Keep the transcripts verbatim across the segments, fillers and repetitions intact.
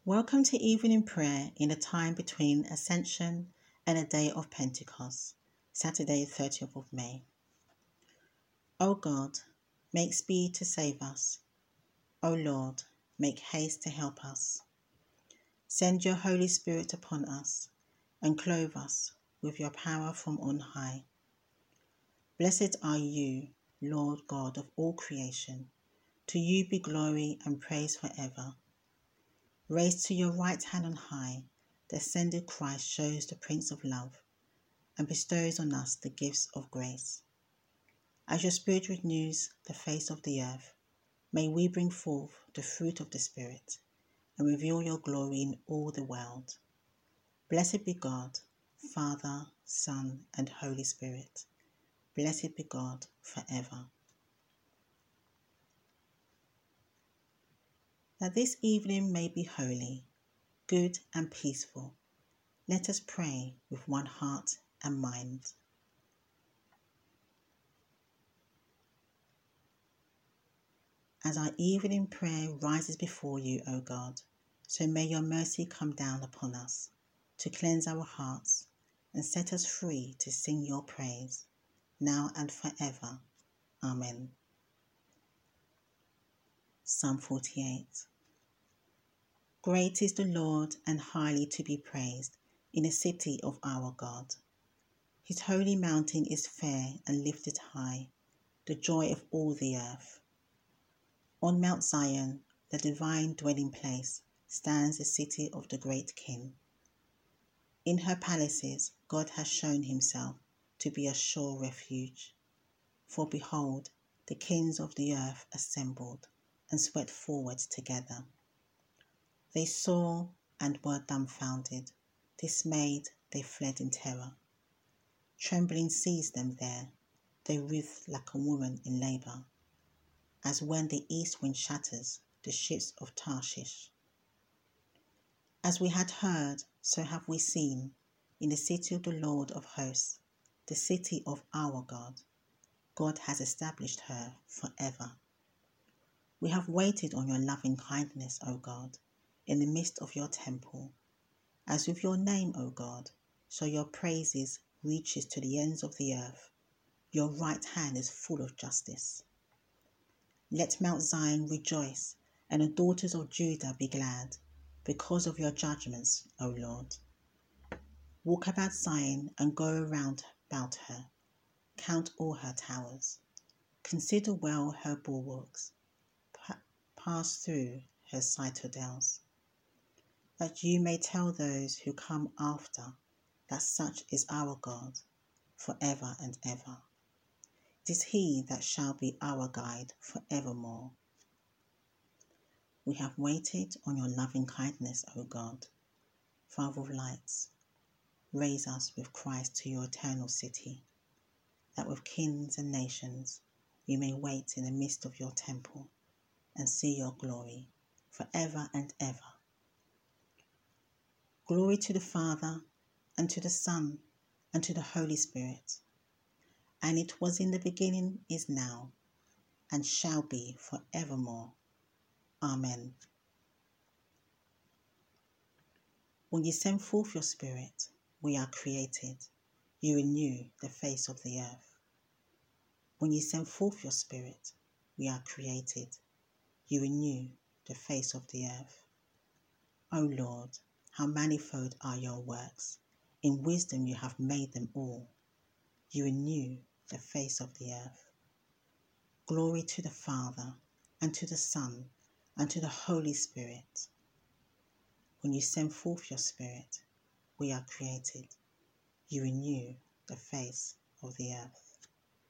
Welcome to evening prayer in the time between Ascension and the day of Pentecost, Saturday, thirtieth of May. O God, make speed to save us. O Lord, make haste to help us. Send your Holy Spirit upon us and clothe us with your power from on high. Blessed are you, Lord God of all creation. To you be glory and praise forever. Raised to your right hand on high, the ascended Christ shows the Prince of Love and bestows on us the gifts of grace. As your Spirit renews the face of the earth, may we bring forth the fruit of the Spirit and reveal your glory in all the world. Blessed be God, Father, Son, and Holy Spirit. Blessed be God forever. That this evening may be holy, good and peaceful, let us pray with one heart and mind. As our evening prayer rises before you, O God, so may your mercy come down upon us, to cleanse our hearts and set us free to sing your praise, now and forever. Amen. Psalm forty-eight. Great is the Lord and highly to be praised in the city of our God. His holy mountain is fair and lifted high, the joy of all the earth. On Mount Zion, the divine dwelling place, stands the city of the great King. In her palaces, God has shown himself to be a sure refuge. For behold, the kings of the earth assembled and swept forward together. They saw and were dumbfounded. Dismayed, they fled in terror. Trembling seized them there. They writhed like a woman in labour, as when the east wind shatters the ships of Tarshish. As we had heard, so have we seen, in the city of the Lord of hosts, the city of our God. God has established her forever. We have waited on your loving kindness, O God, in the midst of your temple. As with your name, O God, so your praises reaches to the ends of the earth. Your right hand is full of justice. Let Mount Zion rejoice, and the daughters of Judah be glad, because of your judgments, O Lord. Walk about Zion and go around about her. Count all her towers. Consider well her bulwarks. Pa- pass through her citadels, that you may tell those who come after that such is our God, forever and ever. It is he that shall be our guide forevermore. We have waited on your loving kindness, O God. Father of lights, raise us with Christ to your eternal city, that with kings and nations we may wait in the midst of your temple and see your glory forever and ever. Glory to the Father, and to the Son, and to the Holy Spirit. And it was in the beginning, is now, and shall be forevermore. Amen. When you send forth your Spirit, we are created. You renew the face of the earth. When you send forth your Spirit, we are created. You renew the face of the earth. O Lord, how manifold are your works. In wisdom you have made them all. You renew the face of the earth. Glory to the Father, and to the Son, and to the Holy Spirit. When you send forth your Spirit, we are created. You renew the face of the earth.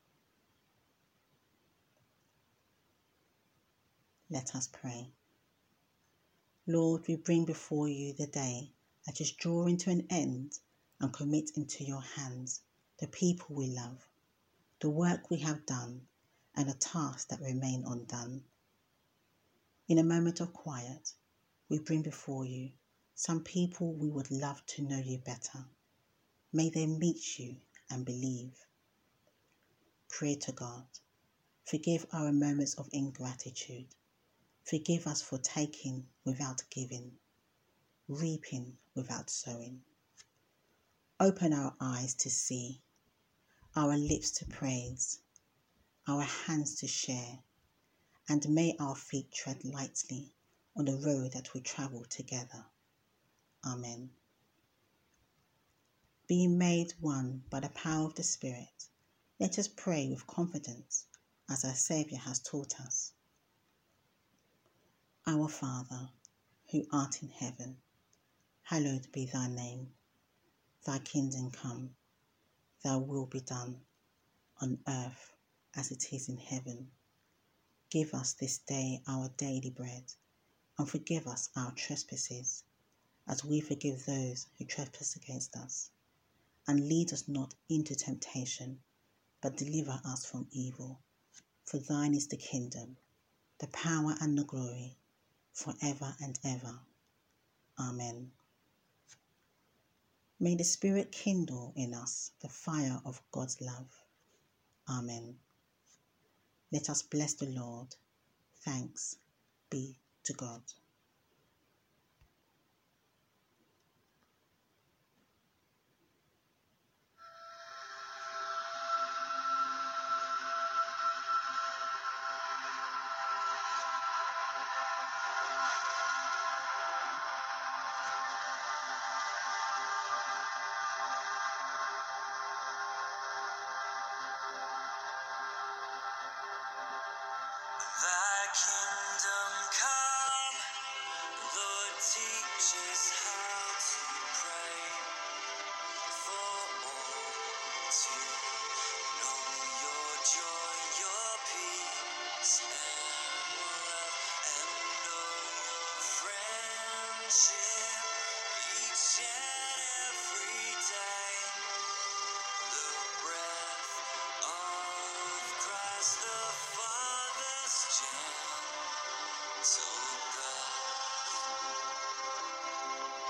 Let us pray. Lord, we bring before you the day that is drawing to an end and commit into your hands the people we love, the work we have done, and the tasks that remain undone. In a moment of quiet, we bring before you some people we would love to know you better. May they meet you and believe. Creator God, forgive our moments of ingratitude. Forgive us for taking without giving. reaping without sowing. Open our eyes to see, our lips to praise, our hands to share, and may our feet tread lightly on the road that we travel together. Amen. Being made one by the power of the Spirit, let us pray with confidence as our Saviour has taught us. Our Father, who art in heaven, hallowed be thy name. Thy kingdom come, thy will be done, on earth as it is in heaven. Give us this day our daily bread, and forgive us our trespasses, as we forgive those who trespass against us. And lead us not into temptation, but deliver us from evil. For thine is the kingdom, the power and the glory, forever and ever. Amen. May the Spirit kindle in us the fire of God's love. Amen. Let us bless the Lord. Thanks be to God. Thy kingdom come, Lord, teach us how to pray, for all to know your joy, your peace and love, and know your friendship each and every day. The breath of Christ the Father's gentle breath.